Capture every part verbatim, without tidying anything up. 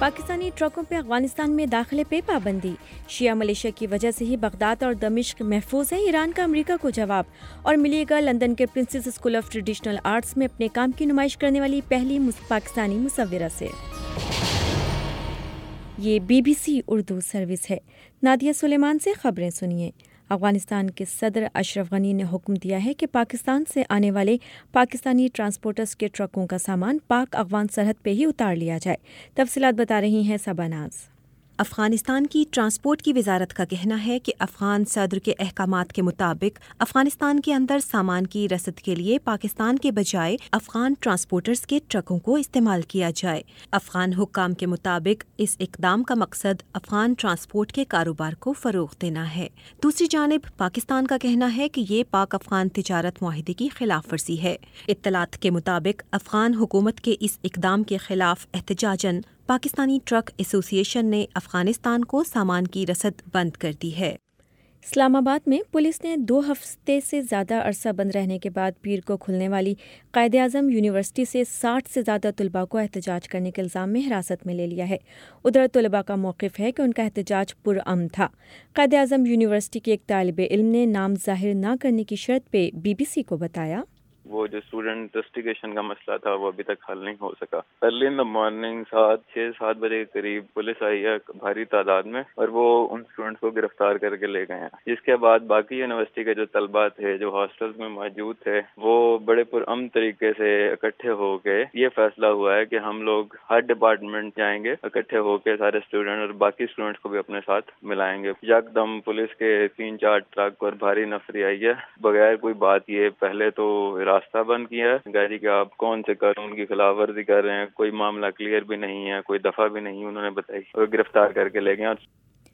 پاکستانی ٹرکوں پہ افغانستان میں داخلے پہ پابندی، شیعہ ملیشیا کی وجہ سے ہی بغداد اور دمشق محفوظ ہے، ایران کا امریکہ کو جواب، اور ملے گا لندن کے Princess school of traditional arts میں اپنے کام کی نمائش کرنے والی پہلی پاکستانی مصورہ سے۔ یہ B B C Urdu service ہے۔ نادیہ سلیمان سے خبریں سنیے۔ افغانستان کے صدر اشرف غنی نے حکم دیا ہے کہ پاکستان سے آنے والے پاکستانی ٹرانسپورٹرز کے ٹرکوں کا سامان پاک افغان سرحد پہ ہی اتار لیا جائے۔ تفصیلات بتا رہی ہیں صبا ناز۔ افغانستان کی ٹرانسپورٹ کی وزارت کا کہنا ہے کہ افغان صدر کے احکامات کے مطابق افغانستان کے اندر سامان کی رسد کے لیے پاکستان کے بجائے افغان ٹرانسپورٹرز کے ٹرکوں کو استعمال کیا جائے۔ افغان حکام کے مطابق اس اقدام کا مقصد افغان ٹرانسپورٹ کے کاروبار کو فروغ دینا ہے۔ دوسری جانب پاکستان کا کہنا ہے کہ یہ پاک افغان تجارت معاہدے کی خلاف ورزی ہے۔ اطلاعات کے مطابق افغان حکومت کے اس اقدام کے خلاف احتجاجاً پاکستانی ٹرک ایسوسی ایشن نے افغانستان کو سامان کی رسد بند کر دی ہے۔ اسلام آباد میں پولیس نے دو ہفتے سے زیادہ عرصہ بند رہنے کے بعد پیر کو کھلنے والی قائد اعظم یونیورسٹی سے ساٹھ سے زیادہ طلباء کو احتجاج کرنے کے الزام میں حراست میں لے لیا ہے۔ ادھر طلباء کا موقف ہے کہ ان کا احتجاج پرامن تھا۔ قائد اعظم یونیورسٹی کے ایک طالب علم نے نام ظاہر نہ کرنے کی شرط پہ بی بی سی کو بتایا، وہ جو اسٹوڈنٹ انویسٹیگیشن کا مسئلہ تھا وہ ابھی تک حل نہیں ہو سکا۔ ارلی ان دا مارننگ سات چھ سات بجے کے قریب پولیس آئی ہے بھاری تعداد میں، اور وہ ان اسٹوڈنٹس کو گرفتار کر کے لے گئے ہیں، جس کے بعد باقی یونیورسٹی کے جو طلباء تھے جو ہاسٹلز میں موجود تھے وہ بڑے پرامن طریقے سے اکٹھے ہو کے یہ فیصلہ ہوا ہے کہ ہم لوگ ہر ڈپارٹمنٹ جائیں گے، اکٹھے ہو کے سارے اسٹوڈنٹ اور باقی اسٹوڈنٹس کو بھی اپنے ساتھ ملائیں گے۔ یکدم پولیس کے تین چار ٹرک اور بھاری نفری آئی ہے، بغیر کوئی بات یہ پہلے تو راستہ بند کیا ہے گاڑی کے، آپ کون سے قانون کی خلاف ورزی کر رہے ہیں، کوئی معاملہ کلیئر بھی نہیں ہے، کوئی دفعہ بھی نہیں انہوں نے بتائی، اور گرفتار کر کے لے گئے۔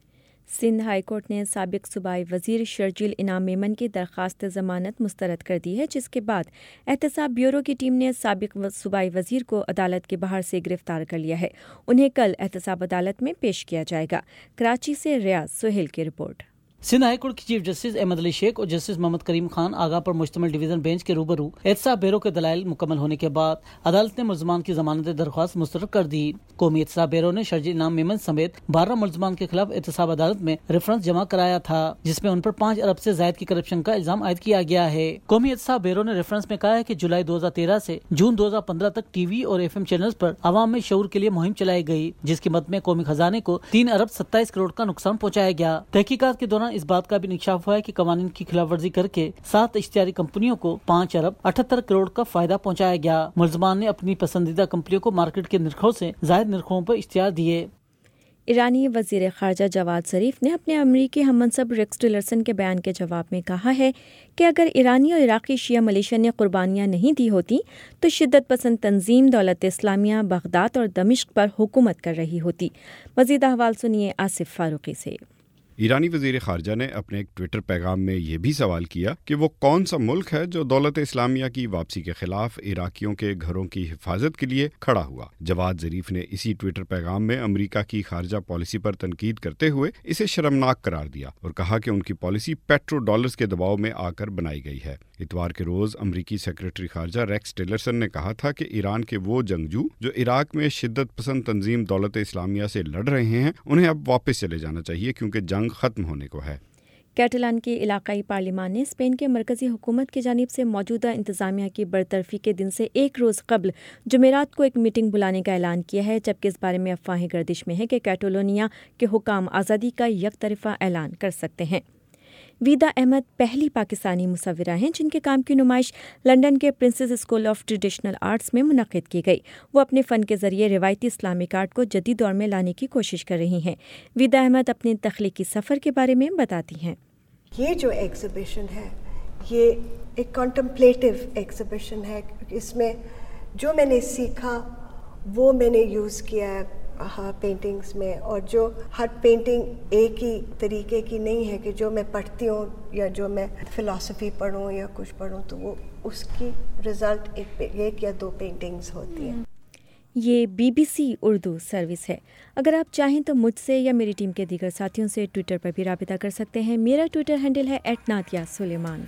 سندھ ہائی کورٹ نے سابق صوبائی وزیر شرجیل انعام میمن کی درخواست ضمانت مسترد کر دی ہے، جس کے بعد احتساب بیورو کی ٹیم نے سابق صوبائی وزیر کو عدالت کے باہر سے گرفتار کر لیا ہے۔ انہیں کل احتساب عدالت میں پیش کیا جائے گا۔ کراچی سے ریاض سہیل کی رپورٹ۔ سندھ ہائی کورٹ کی چیف جسٹس احمد علی شیخ اور جسٹس محمد کریم خان آغا پر مشتمل ڈویژن بینچ کے روبرو احتساب بیورو کے دلائل مکمل ہونے کے بعد عدالت نے ملزمان کی ضمانت درخواست مسترد کر دی۔ قومی احتساب بیورو نے شرجیل انعام میمن سمیت بارہ ملزمان کے خلاف احتساب عدالت میں ریفرنس جمع کرایا تھا، جس میں ان پر پانچ ارب سے زائد کی کرپشن کا الزام عائد کیا گیا ہے۔ قومی احتساب بیورو نے ریفرنس میں کہا ہے کہ جولائی دو ہزار تیرہ سے جون دو ہزار پندرہ تک ٹی وی اور ایف ایم چینلز پر عوام میں شعور کے لیے مہم چلائی گئی، جس کی مد میں قومی خزانے کو تین ارب ستائیس کروڑ کا نقصان پہنچایا گیا۔ تحقیقات کے دوران اس بات کا بھی انکشاف ہوا ہے کہ قوانین کی خلاف ورزی کر کے سات اشتہاری کمپنیوں کو پانچ ارب اٹھہتر کروڑ کا فائدہ پہنچایا گیا۔ ملزمان نے اپنی پسندیدہ کمپنیوں کو مارکیٹ کے نرخوں سے زائد نرخوں پر اشتہار دیے۔ ایرانی وزیر خارجہ جواد ظریف نے اپنے امریکی ہم منصب ریکس ٹیلرسن کے بیان کے جواب میں کہا ہے کہ اگر ایرانی اور عراقی شیعہ ملیشیا نے قربانیاں نہیں دی ہوتی تو شدت پسند تنظیم دولت اسلامیہ بغداد اور دمشق پر حکومت کر رہی ہوتی۔ مزید احوال سنیے آصف فاروقی سے۔ ایرانی وزیر خارجہ نے اپنے ایک ٹویٹر پیغام میں یہ بھی سوال کیا کہ وہ کون سا ملک ہے جو دولت اسلامیہ کی واپسی کے خلاف عراقیوں کے گھروں کی حفاظت کے لیے کھڑا ہوا۔ جواد ظریف نے اسی ٹویٹر پیغام میں امریکہ کی خارجہ پالیسی پر تنقید کرتے ہوئے اسے شرمناک قرار دیا اور کہا کہ ان کی پالیسی پیٹرو ڈالرز کے دباؤ میں آ کر بنائی گئی ہے۔ اتوار کے روز امریکی سیکریٹری خارجہ ریکس ٹیلرسن نے کہا تھا کہ ایران کے وہ جنگجو جو عراق میں شدت پسند تنظیم دولت اسلامیہ سے لڑ رہے ہیں انہیں اب واپس چلے جانا چاہیے کیونکہ جنگ ختم ہونے کو ہے۔ کیٹالان کی علاقائی پارلیمان نے اسپین کے مرکزی حکومت کی جانب سے موجودہ انتظامیہ کی برطرفی کے دن سے ایک روز قبل جمعرات کو ایک میٹنگ بلانے کا اعلان کیا ہے، جبکہ اس بارے میں افواہیں گردش میں ہے کہ کیٹالونیا کے حکام آزادی کا یک طرفہ اعلان کر سکتے ہیں۔ ویدا احمد پہلی پاکستانی مصورہ ہیں جن کے کام کی نمائش لندن کے Princess school of traditional arts میں منعقد کی گئی۔ وہ اپنے فن کے ذریعے روایتی اسلامک آرٹ کو جدید دور میں لانے کی کوشش کر رہی ہیں۔ ویدا احمد اپنے تخلیقی سفر کے بارے میں بتاتی ہیں۔ یہ جو ایگزیبیشن ہے یہ ایک کنٹمپلیٹو ایگزیبیشن ہے، اس میں جو میں نے سیکھا وہ میں نے یوز کیا ہے ہاں پینٹنگز میں، اور جو ہر پینٹنگ ایک ہی طریقے کی نہیں ہے کہ جو میں پڑھتی ہوں یا جو میں فلسفی پڑھوں یا کچھ پڑھوں تو وہ اس کی رزلٹ ایک ایک یا دو پینٹنگز ہوتی ہیں۔ یہ B B C Urdu service ہے۔ اگر آپ چاہیں تو مجھ سے یا میری ٹیم کے دیگر ساتھیوں سے ٹویٹر پر بھی رابطہ کر سکتے ہیں۔ میرا ٹویٹر ہینڈل ہے ایٹ نادیہ سلیمان۔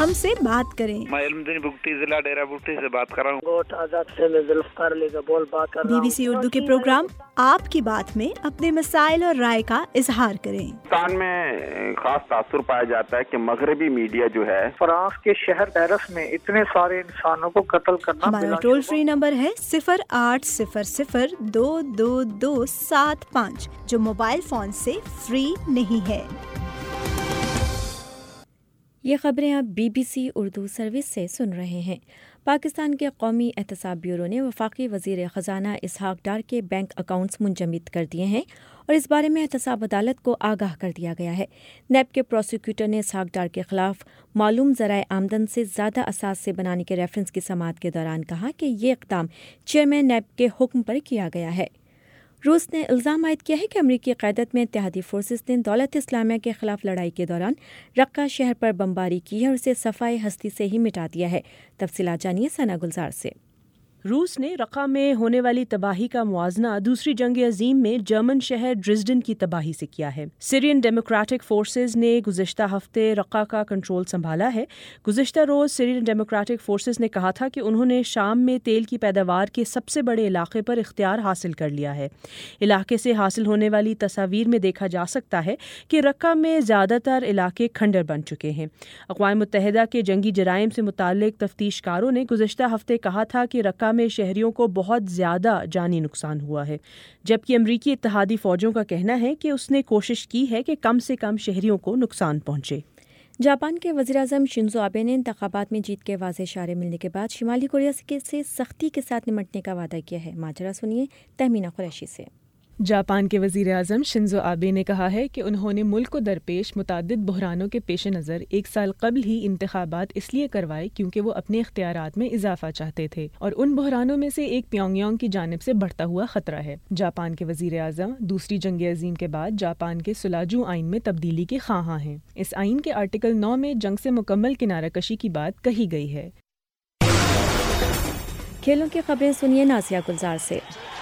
ہم سے بات کریں۔ میں علمدین بگٹی ضلع ڈیرہ بگٹی سے بات کر رہا ہوں۔ گوٹ آزاد سے میں ذوالفقار علی کا بول بات کر رہا بی ہوں۔ بی سی اردو کے پروگرام آپ کی بات میں اپنے مسائل اور رائے کا اظہار کریں۔ پاکستان میں خاص تاثر پایا جاتا ہے کہ مغربی میڈیا جو ہے فرانس کے شہر پیرس میں اتنے سارے انسانوں کو قتل کرنا۔ ہمارا ٹول فری نمبر ہے صفر آٹھ صفر صفر دو دو دو سات پانچ جو موبائل فون سے فری نہیں ہے۔ یہ خبریں آپ B B C Urdu service سے سن رہے ہیں۔ پاکستان کے قومی احتساب بیورو نے وفاقی وزیر خزانہ اسحاق ڈار کے بینک اکاؤنٹس منجمد کر دیے ہیں اور اس بارے میں احتساب عدالت کو آگاہ کر دیا گیا ہے۔ نیب کے پروسیکیوٹر نے اسحاق ڈار کے خلاف معلوم ذرائع آمدن سے زیادہ اثاثے بنانے کے ریفرنس کی سماعت کے دوران کہا کہ یہ اقدام چیئرمین نیب کے حکم پر کیا گیا ہے۔ روس نے الزام عائد کیا ہے کہ امریکی قیادت میں اتحادی فورسز نے دولت اسلامیہ کے خلاف لڑائی کے دوران رقہ شہر پر بمباری کی ہے اور اسے صفائے ہستی سے ہی مٹا دیا ہے۔ تفصیلات جانیے ثنا گلزار سے۔ روس نے رقہ میں ہونے والی تباہی کا موازنہ دوسری جنگ عظیم میں جرمن شہر ڈریزڈن کی تباہی سے کیا ہے۔ سیرین ڈیموکریٹک فورسز نے گزشتہ ہفتے رقہ کا کنٹرول سنبھالا ہے۔ گزشتہ روز سیرین ڈیموکریٹک فورسز نے کہا تھا کہ انہوں نے شام میں تیل کی پیداوار کے سب سے بڑے علاقے پر اختیار حاصل کر لیا ہے۔ علاقے سے حاصل ہونے والی تصاویر میں دیکھا جا سکتا ہے کہ رقہ میں زیادہ تر علاقے کھنڈر بن چکے ہیں۔ اقوام متحدہ کے جنگی جرائم سے متعلق تفتیش کاروں نے گزشتہ ہفتے کہا تھا کہ رقہ میں شہریوں کو بہت زیادہ جانی نقصان ہوا ہے، جبکہ امریکی اتحادی فوجوں کا کہنا ہے کہ اس نے کوشش کی ہے کہ کم سے کم شہریوں کو نقصان پہنچے۔ جاپان کے وزیراعظم شنزو آبے نے انتخابات میں جیت کے واضح اشارے ملنے کے بعد شمالی کوریا سے سختی کے ساتھ نمٹنے کا وعدہ کیا ہے۔ ماجرا سنیے تہمینہ قریشی سے۔ جاپان کے وزیر اعظم شنزو آبے نے کہا ہے کہ انہوں نے ملک کو درپیش متعدد بحرانوں کے پیش نظر ایک سال قبل ہی انتخابات اس لیے کروائے کیونکہ وہ اپنے اختیارات میں اضافہ چاہتے تھے، اور ان بحرانوں میں سے ایک پیونگ یانگ کی جانب سے بڑھتا ہوا خطرہ ہے۔ جاپان کے وزیر اعظم دوسری جنگ عظیم کے بعد جاپان کے سلاجو آئین میں تبدیلی کے خواہاں ہیں۔ اس آئین کے آرٹیکل نو میں جنگ سے مکمل کنارہ کشی کی بات کہی گئی ہے۔ کھیلوں کی خبریں سنیے نازیہ گلزار سے۔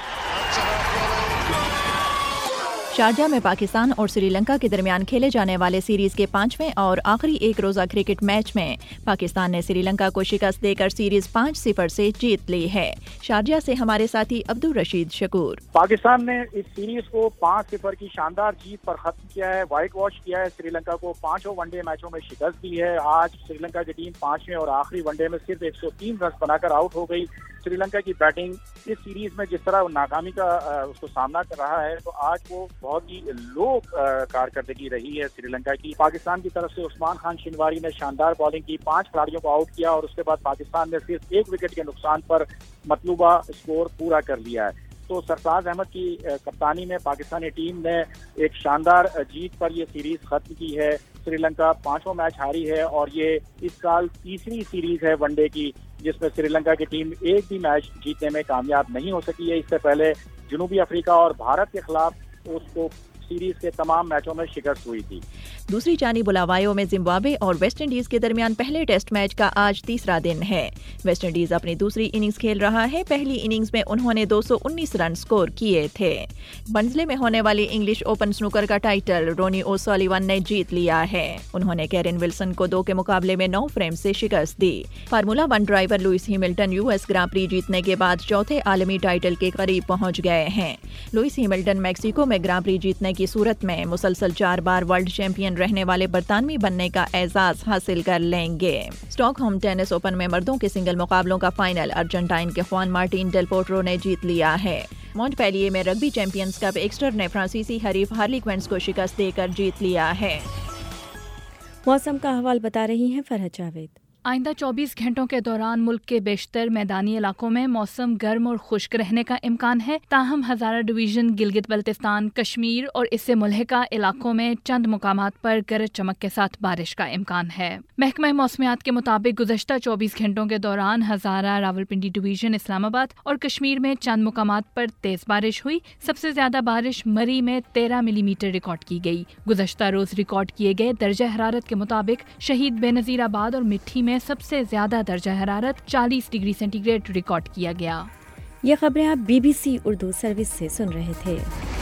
شارجہ میں پاکستان اور سری لنکا کے درمیان کھیلے جانے والے سیریز کے پانچویں اور آخری ایک روزہ کرکٹ میچ میں پاکستان نے سری لنکا کو شکست دے کر سیریز پانچ صفر سے جیت لی ہے۔ شارجہ سے ہمارے ساتھی عبدالرشید شکور۔ پاکستان نے اس سیریز کو پانچ صفر کی شاندار جیت پر ختم کیا ہے، وائٹ واش کیا ہے، سری لنکا کو پانچوں ون ڈے میچوں میں شکست دی ہے۔ آج سری لنکا کی ٹیم پانچویں اور آخری ون ڈے میں صرف ایک سو تین رنز بنا کر آؤٹ ہو گئی۔ سری لنکا کی بیٹنگ اس سیریز میں جس طرح ناکامی کا اس کو سامنا کر رہا ہے تو آج وہ بہت ہی لو کارکردگی رہی ہے سری لنکا کی۔ پاکستان کی طرف سے عثمان خان شنواری نے شاندار بالنگ کی، پانچ کھلاڑیوں کو آؤٹ کیا اور اس کے بعد پاکستان نے صرف ایک وکٹ کے نقصان پر مطلوبہ اسکور پورا کر لیا ہے۔ تو سرفراز احمد کی کپتانی میں پاکستانی ٹیم نے ایک شاندار جیت پر یہ سیریز ختم کی ہے۔ سری لنکا پانچوں میچ ہاری ہے اور یہ اس سال تیسری سیریز ہے ون ڈے کی جس میں سری لنکا کی ٹیم ایک بھی میچ جیتنے میں کامیاب نہیں ہو سکی ہے۔ اس سے پہلے جنوبی افریقہ اور بھارت کے خلاف اس کو سیریز کے تمام میچوں میں شکست ہوئی تھی۔ دوسری جانب بلاوایوں میں زمبابوے اور ویسٹ انڈیز کے درمیان پہلے ٹیسٹ میچ کا آج تیسرا دن ہے۔ ویسٹ انڈیز اپنی دوسری اننگز کھیل رہا ہے۔ پہلی اننگز میں انہوں نے دو سو انیس رن سکور کیے تھے۔ بنزلے میں ہونے والی انگلش اوپن سنوکر کا ٹائٹل رونی او سالیون نے جیت لیا ہے۔ انہوں نے کیرن ولسن کو دو کے مقابلے میں نو فریم سے شکست دی۔ Formula One driver Lewis Hamilton U S Grand Prix جیتنے کے بعد چوتھے عالمی ٹائٹل کے قریب پہنچ گئے ہیں۔ لوئس ہیملٹن میکسیکو میں گراں پری جیتنے کی صورت میں مسلسل چار بار ورلڈ چیمپئن رہنے والے برطانوی بننے کا اعزاز حاصل کر لیں گے۔ اسٹاک ہوم ٹینس اوپن میں مردوں کے سنگل مقابلوں کا فائنل ارجنٹائن کے خوان مارٹین ڈیل پوٹرو نے جیت لیا ہے۔ مونٹ پیلیے میں رگبی چیمپئنز کپ ایکسٹر نے فرانسیسی حریف ہارلی کوئنز کو شکست دے کر جیت لیا ہے۔ موسم کا حوال بتا رہی ہیں فرحت جاوید۔ آئندہ چوبیس گھنٹوں کے دوران ملک کے بیشتر میدانی علاقوں میں موسم گرم اور خشک رہنے کا امکان ہے، تاہم ہزارہ ڈویژن، گلگت بلتستان، کشمیر اور اس سے ملحقہ علاقوں میں چند مقامات پر گرج چمک کے ساتھ بارش کا امکان ہے۔ محکمہ موسمیات کے مطابق گزشتہ چوبیس گھنٹوں کے دوران ہزارہ، راولپنڈی ڈویژن، اسلام آباد اور کشمیر میں چند مقامات پر تیز بارش ہوئی۔ سب سے زیادہ بارش مری میں تیرہ ملی میٹر ریکارڈ کی گئی۔ گزشتہ روز ریکارڈ کیے گئے درجہ حرارت کے مطابق شہید بے نظیر آباد اور مٹھی میں سب سے زیادہ درجہ حرارت چالیس ڈگری سینٹی گریڈ ریکارڈ کیا گیا۔ یہ خبریں آپ B B C Urdu service سے سن رہے تھے۔